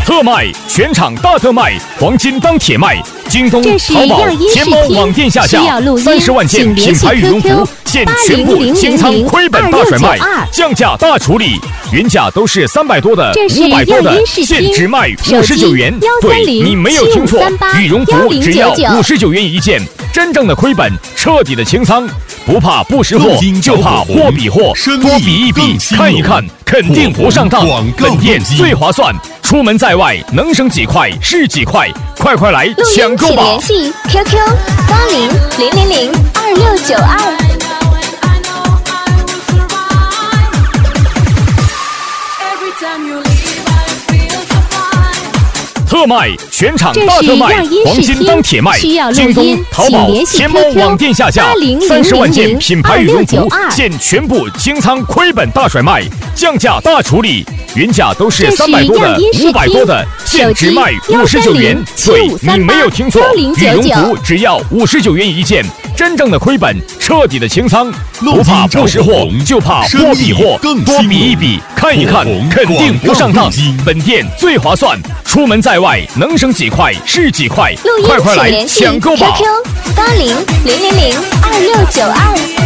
特卖，全场大特卖，黄金当铁卖。京东、淘宝、天猫网店下架30万件品牌羽绒服，现全部清仓亏本大甩卖，降价大处理。原价都是300多的、500多的，现只卖59元。对，你没有听错，羽绒服只要59元一件，真正的亏本，彻底的清仓。不怕不识货，就怕货比货，多比一比，看一看，肯定不上当。本店最划算，出门在外能省几块是几块，快来抢购吧！ 联系 QQ8000002692。 特卖，全场大特卖，黄金当铁卖。京东、淘宝、天猫网店下架30万件品牌羽绒服，现全部清仓亏本大甩卖，降价大处理。原价都是300多的、500多的，现只卖59元。对，你没有听错，羽绒服只要59元一件，真正的亏本，彻底的清仓。不怕不识货，就怕货比货，多比一比，看一看，肯定不上当。本店最划算，出门在外能省几块是几块，快来抢购吧！ QQ8000002692。